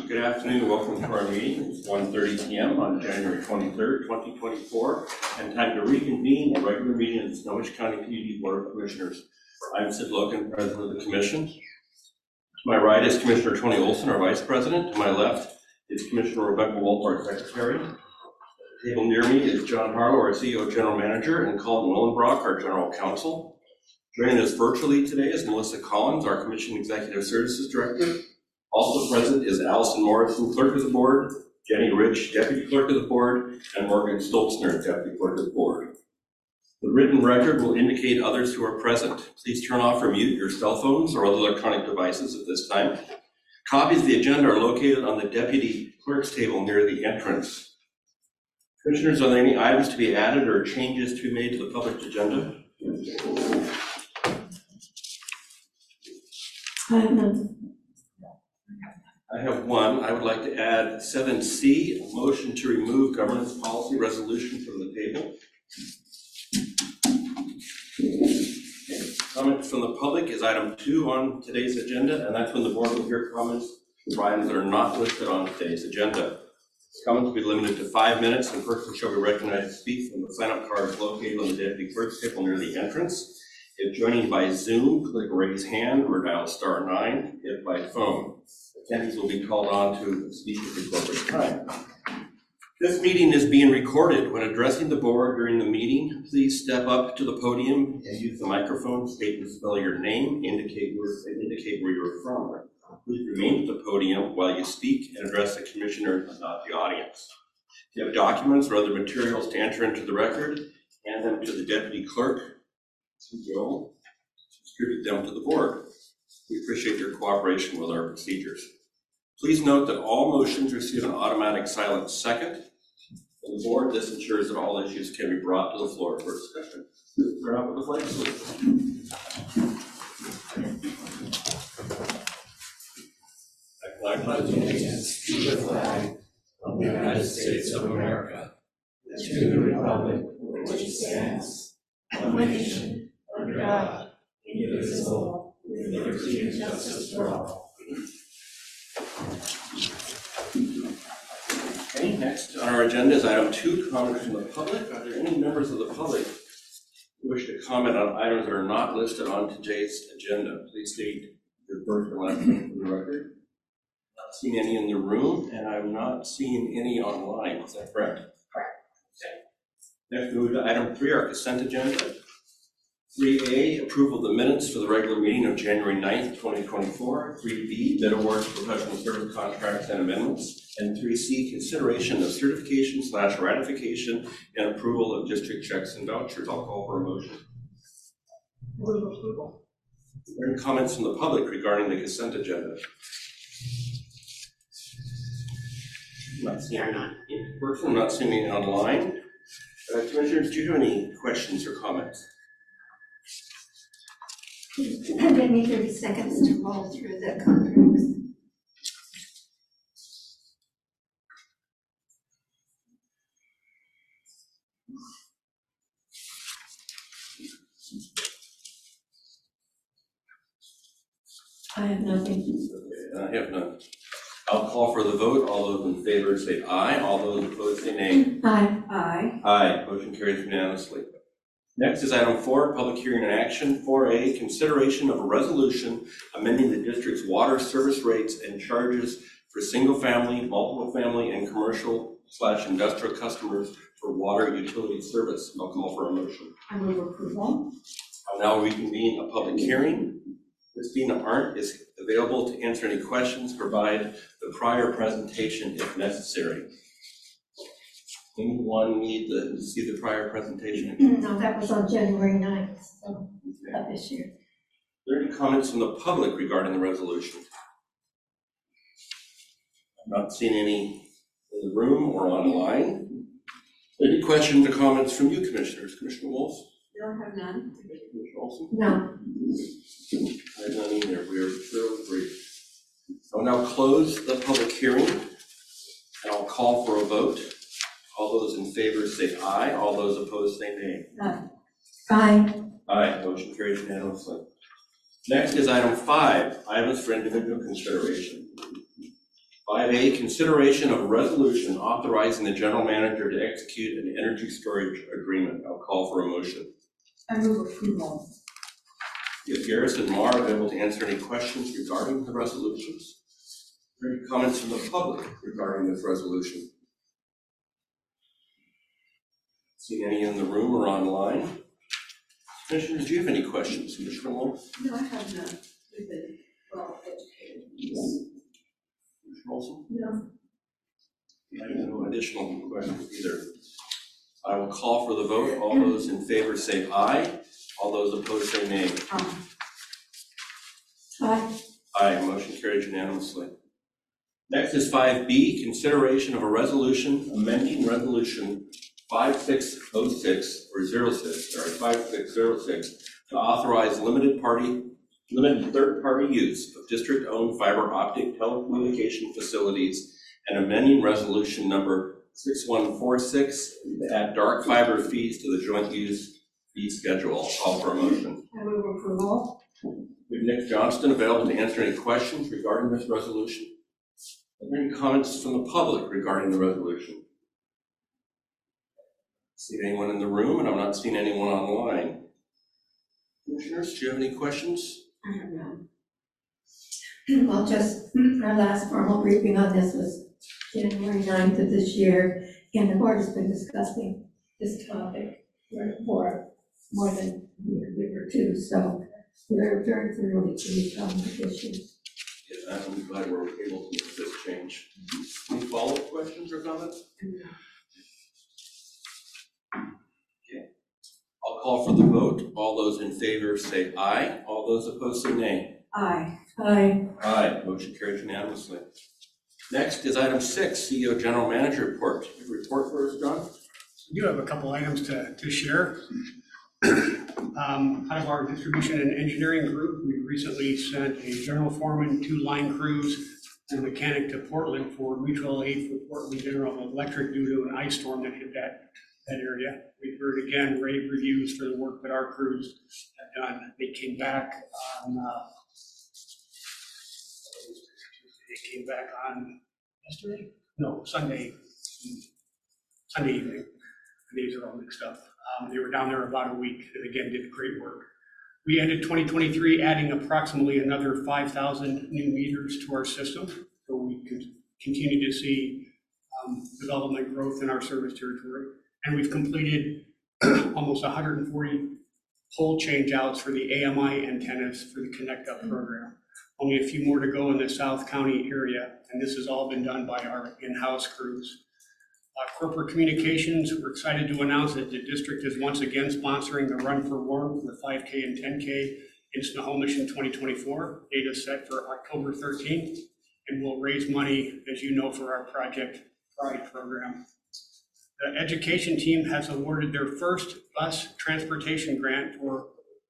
Good afternoon. Welcome to our meeting. It's 1:30 p.m. on January 23rd, 2024, and time to reconvene a regular meeting of the Snohomish County PUD Board of Commissioners. I'm Sid Logan, President of the Commission. To my right is Commissioner Tony Olson, our Vice President. To my left is Commissioner Rebecca Wolf, our Secretary. At the table near me is John Harlow, our CEO General Manager, and Colton Willenbrock, our General Counsel. Joining us virtually today is Melissa Collins, our Commission Executive Services Director. Also present is Allison Morrison, Clerk of the Board, Jenny Rich, Deputy Clerk of the Board, and Morgan Stoltzner, Deputy Clerk of the Board. The written record will indicate others who are present. Please turn off or mute your cell phones or other electronic devices at this time. Copies of the agenda are located on the Deputy Clerk's table near the entrance. Commissioners, are there any items to be added or changes to be made to the public agenda? I have one. I would like to add 7C, a motion to remove governance policy resolution from the table. Comments from the public is item 2 on today's agenda, and that's when the board will hear comments for items that are not listed on today's agenda. Comments will be limited to 5 minutes, and person shall be recognized to speak from the sign-up cards located on the deputy clerk's table near the entrance. If joining by Zoom, click raise hand or dial *9 if by phone. Attendees will be called on to speak at the appropriate time. This meeting is being recorded. When addressing the board during the meeting, please step up to the podium and use the microphone, state and spell your name, indicate where you're from. Please remain at the podium while you speak and address the commissioner, not the audience. If you have documents or other materials to enter into the record, hand them to the deputy clerk, who will distribute them to the board. We appreciate your cooperation with our procedures. Please note that all motions receive an automatic silent second. On the board, this ensures that all issues can be brought to the floor for discussion. Start out with the flag salute. I pledge allegiance to the flag of the United States of America, and to the republic for which it stands, one nation, under God, indivisible, with liberty and justice for all. Okay, next on our agenda is item 2, comments from the public. Are there any members of the public who wish to comment on items that are not listed on today's agenda? Please state your first and last name for the record. Not seeing any in the room, and I'm not seeing any online. Is that correct? Correct. Okay. Next, we move to item 3, our consent agenda. 3A, approval of the minutes for the regular meeting of January 9th, 2024. 3B, bid awards, professional service contracts and amendments. And 3C, consideration of certification/ratification and approval of district checks and vouchers. I'll call for a motion. Move approval. Are there any comments from the public regarding the consent agenda? I'm not seeing any in person, I'm not seeing any online. Commissioners, do you have any questions or comments? Give me 30 seconds to roll through the contracts. I have nothing. Okay, I have none. I'll call for the vote. All those in favor say aye. All those opposed say nay. Aye. Aye. Aye. Motion carries unanimously. Next is item 4, public hearing and action. 4A, consideration of a resolution amending the district's water service rates and charges for single-family, multiple-family, and commercial/industrial customers for water utility service. I'll call for a motion. I move approval. I'll now reconvene a public hearing. Christina Arndt is available to answer any questions, provide the prior presentation if necessary. Anyone need to see the prior presentation? No, that was on January 9th of this year. Are there any comments from the public regarding the resolution? I'm not seeing any in the room or online. Any questions or comments from you, commissioners? Commissioner Wolf? No, I have none. Commissioner Olson? No. I have none either. We are fairly brief. I will now close the public hearing, and I'll call for a vote. All those in favor say aye. All those opposed say nay. Aye. Aye. Motion carries unanimously. Next is item 5, items for individual consideration. 5 5A, consideration of a resolution authorizing the general manager to execute an energy storage agreement. I'll call for a motion. I move approval. If Garrison and Mar are available to answer any questions regarding the resolutions. Are there any comments from the public regarding this resolution? See any in the room or online? Commissioners, do you have any questions? Commissioner Wong? No, I have none. We've been well educated. Commissioner Olson? No. I have no additional questions either. I will call for the vote. All those in favor say aye. All those opposed say nay. Aye. Aye, motion carried unanimously. Next is 5B, consideration of a resolution amending resolution 5606 or 5606 to authorize limited third-party use of district-owned fiber optic telecommunication facilities and amending resolution number 6146 to add dark fiber fees to the joint use fee schedule. I'll call for a motion. I move approval. We have Nick Johnston available to answer any questions regarding this resolution. Are there any comments from the public regarding the resolution? See anyone in the room, and I'm not seeing anyone online. Commissioners, do you have any questions? I have none. Well, just our last formal briefing on this was January 9th of this year, and the board has been discussing this topic for more than a year or two, so we're very thoroughly briefed on the issue. Yeah, I'm glad we're able to make this change. Any follow-up questions or comments? Okay. I'll call for the vote. All those in favor say aye. All those opposed say nay. Aye. Aye. Aye. Motion carries unanimously. Next is item 6, CEO General Manager Report. You have a report for us, John? We do have a couple items to share. Out of our distribution and engineering group, we recently sent a general foreman, 2 line crews, and a mechanic to Portland for mutual aid for Portland General Electric due to an ice storm that hit that area. We heard again rave reviews for the work that our crews have done. They came back on yesterday? No, Sunday evening. The days are all mixed up. They were down there about a week and again did great work. We ended 2023 adding approximately another 5,000 new meters to our system. So we continue to see development growth in our service territory. And we've completed almost 140 pole change outs for the AMI antennas for the Connect Up program. Only a few more to go in the South County area, and this has all been done by our in-house crews. Corporate communications, we're excited to announce that the district is once again sponsoring the Run for Warmth, the 5K and 10K in Snohomish in 2024. Date is set for October 13th, and we'll raise money, as you know, for our Project Pride program. The education team has awarded their first bus transportation grant for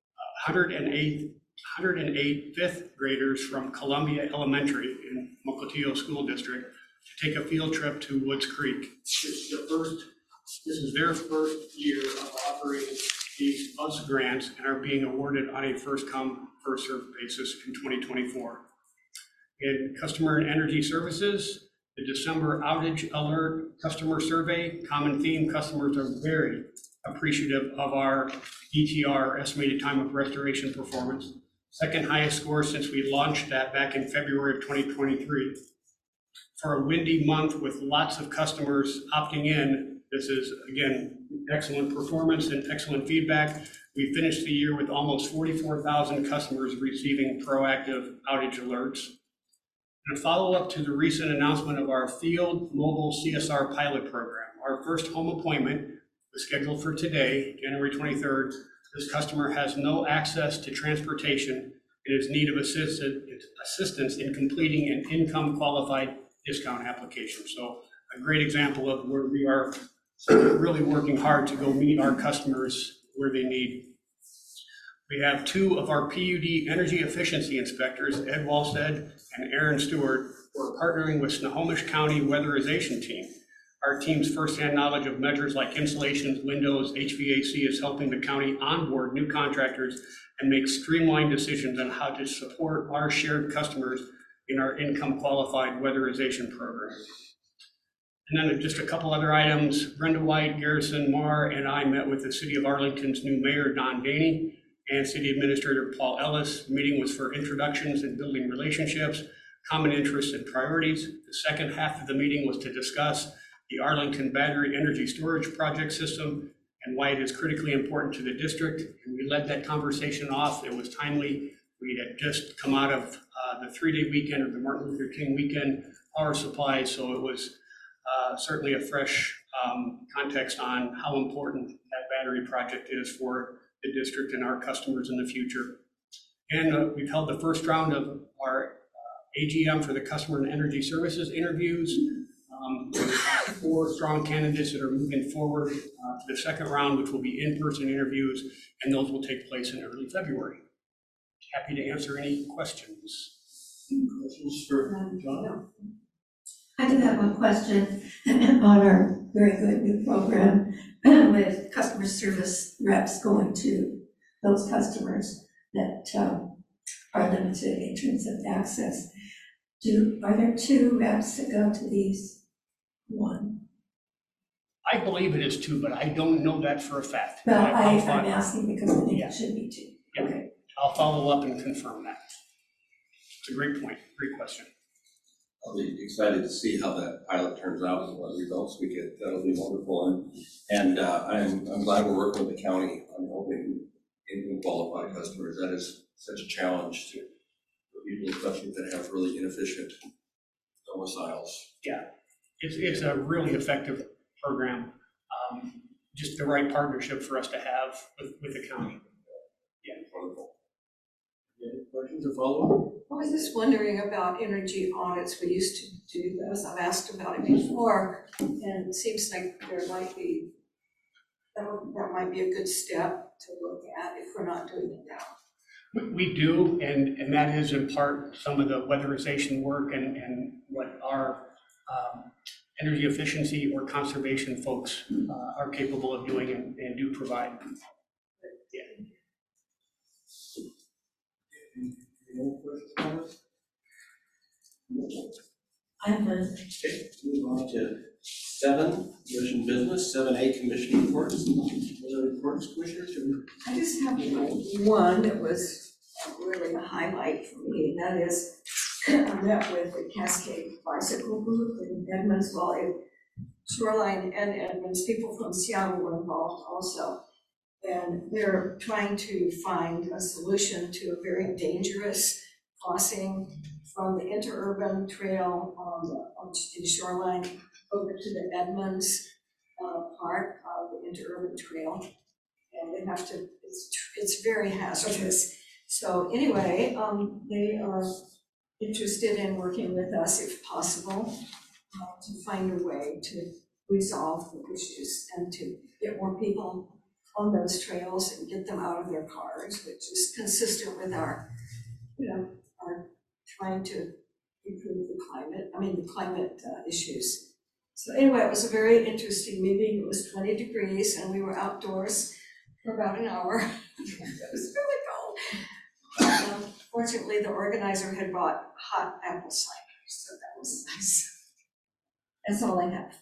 108 fifth graders from Columbia Elementary in Mukilteo School District to take a field trip to Woods Creek. This is their first year of operating these bus grants and are being awarded on a first come, first served basis in 2024. In customer and energy services, the December outage alert customer survey, common theme, customers are very appreciative of our ETR, estimated time of restoration performance. Second highest score since we launched that back in February of 2023. For a windy month with lots of customers opting in, this is, again, excellent performance and excellent feedback. We finished the year with almost 44,000 customers receiving proactive outage alerts. And a follow-up to the recent announcement of our Field Mobile CSR pilot program. Our first home appointment was scheduled for today, January 23rd. This customer has no access to transportation and is in need of assistance in completing an income qualified discount application. So a great example of where we are really working hard to go meet our customers where they need. We have 2 of our PUD energy efficiency inspectors, Ed Walstead and Aaron Stewart, who are partnering with Snohomish County Weatherization Team. Our team's firsthand knowledge of measures like insulations, windows, HVAC is helping the county onboard new contractors and make streamlined decisions on how to support our shared customers in our income qualified weatherization program. And then just a couple other items. Brenda White, Garrison Marr, and I met with the City of Arlington's new mayor, Don Vaney, and City Administrator Paul Ellis. The meeting was for introductions and building relationships, common interests and priorities. The second half of the meeting was to discuss the Arlington Battery Energy Storage Project System and why it is critically important to the district. And we led that conversation off. It was timely. We had just come out of the 3-day weekend of the Martin Luther King weekend power supply, so it was certainly a fresh context on how important that battery project is for the district and our customers in the future. And we've held the first round of our AGM for the Customer and Energy Services interviews. We have 4 strong candidates that are moving forward to the second round, which will be in-person interviews, and those will take place in early February. Happy to answer any questions. Questions for John? I do have one question on our very good new program with customer service reps going to those customers that are limited in terms of access. Are there 2 reps that go to these? 1? I believe it is 2, but I don't know that for a fact. Well, I'm follow- asking because I think Yeah. it should be 2. Yeah. Okay. I'll follow up and confirm that. It's a great point, great question. I'll be excited to see how that pilot turns out and what results we get. That'll be wonderful. And I'm glad we're working with the county on helping income qualified customers. That is such a challenge for people, especially that have really inefficient domiciles. It's a really effective program, just the right partnership for us to have with the county. Wonderful. Any questions or follow-up? I was just wondering about energy audits. We used to do this. I've asked about it before, and it seems like there might be, that might be a good step to look at if we're not doing it now. We do, and that is in part some of the weatherization work and what our energy efficiency or conservation folks are capable of doing and do provide. Any more questions? I have one. Okay, move on to 7, commission business, 7A, commission reports. Other reports, commissioners? I just have one that was really a highlight for me. That is, I met with the Cascade Bicycle Group in Edmonds, Shoreline and Edmonds. People from Seattle were involved also. And they're trying to find a solution to a very dangerous crossing from the interurban trail on the Shoreline over to the Edmonds part of the interurban trail. And they have to, it's very hazardous. So anyway, they are interested in working with us if possible to find a way to resolve the issues and to get more people on those trails and get them out of their cars, which is consistent with our, our trying to improve the climate issues. So anyway, it was a very interesting meeting. It was 20 degrees and we were outdoors for about an hour. It was really cold. Fortunately, the organizer had brought hot apple cider, so that was nice. That's all I have.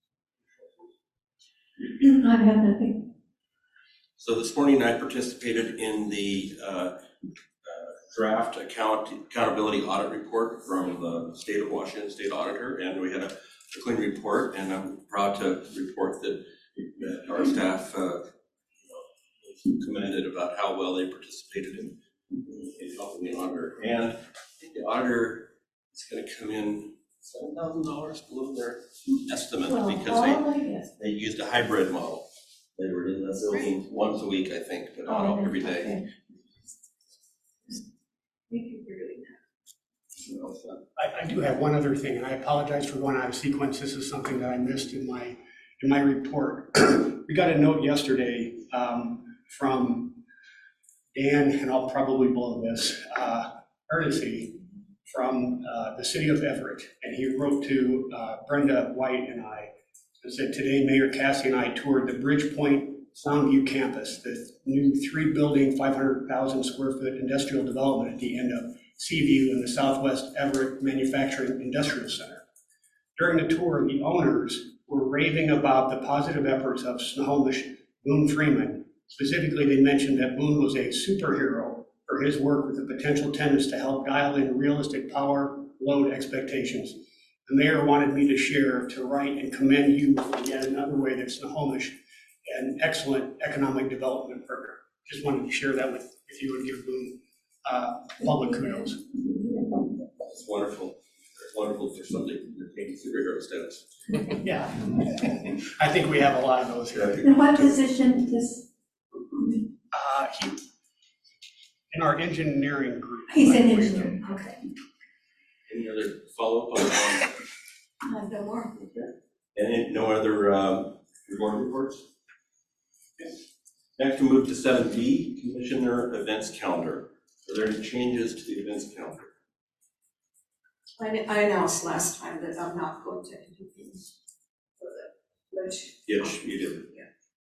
I have nothing. So this morning I participated in the draft accountability audit report from the state of Washington State Auditor, and we had a clean report, and I'm proud to report that our staff was commended about how well they participated in helping the auditor. And I think the auditor is going to come in $7,000 below their estimate because they used a hybrid model. They were in the building once a week, I think, but not every day. Okay. Thank you for doing that. I do have one other thing, and I apologize for going out of sequence. This is something that I missed in my report. We got a note yesterday from Dan, and I'll probably blow this, courtesy from the city of Everett, and he wrote to Brenda White and I. It said, today Mayor Cassie and I toured the Bridgepoint Soundview campus, the new 3-building, 500,000 square foot industrial development at the end of Seaview in the Southwest Everett Manufacturing Industrial Center. During the tour, the owners were raving about the positive efforts of Snohomish Boone Freeman. Specifically, they mentioned that Boone was a superhero for his work with the potential tenants to help dial in realistic power load expectations. The mayor wanted me to write and commend you for yet another way that Snohomish an excellent economic development partner. Just wanted to share that with you and give Boone public kudos. It's wonderful. It's wonderful for somebody to take superhero status. Yeah, I think we have a lot of those here. And what position does, In our engineering group. he's an engineer, okay. Any other follow-up on that? No more. And no other board reports? Okay. Next, we move to 7B, Commissioner Events Calendar. Are there any changes to the events calendar? I announced last time that I'm not going to intervene for the bridge. Yes, you did. Yeah.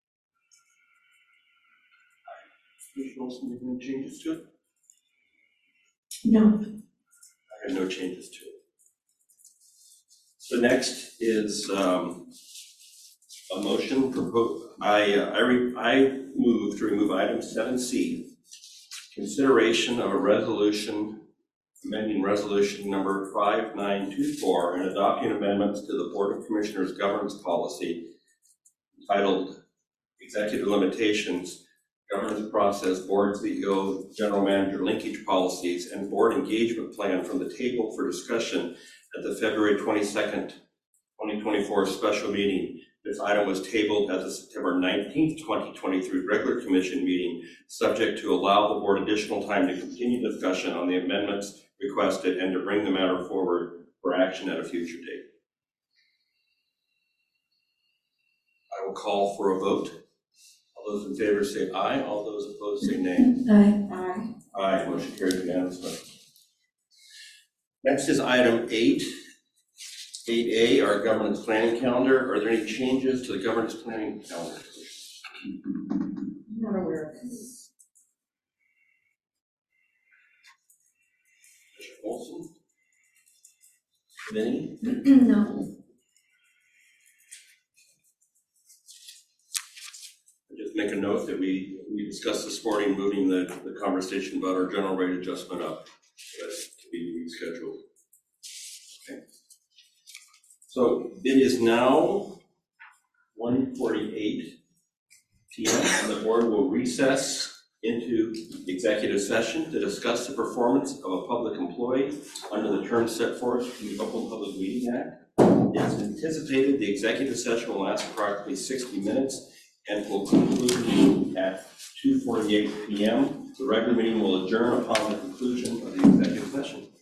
Commissioner Olson, any changes to it? No, I have no changes to it. So next is a motion proposed. I move to remove item 7C, consideration of a resolution amending resolution number 5924 and adopting amendments to the Board of Commissioners governance policy entitled Executive Limitations, Governance Process, Board CEO, General Manager Linkage Policies, and Board Engagement Plan from the table for discussion at the February 22nd, 2024 special meeting. This item was tabled at the September 19th, 2023 regular commission meeting, subject to allow the board additional time to continue discussion on the amendments requested and to bring the matter forward for action at a future date. I will call for a vote. All those in favor say aye. All those opposed say nay. aye. Aye, motion carries unanimously. Next is item 8. 8A, our governance planning calendar. Are there any changes to the governance planning calendar? Not aware of it. Commissioner Olson? Vinnie? No, Just make a note that we discussed this morning moving the conversation about our general rate adjustment up. That to be rescheduled. Okay. So it is now 1:48 p.m. and the board will recess into executive session to discuss the performance of a public employee under the terms set forth in the Open Public Meeting Act. It is anticipated the executive session will last approximately 60 minutes and will conclude at 2:48 p.m. The regular meeting will adjourn upon the conclusion of the executive session.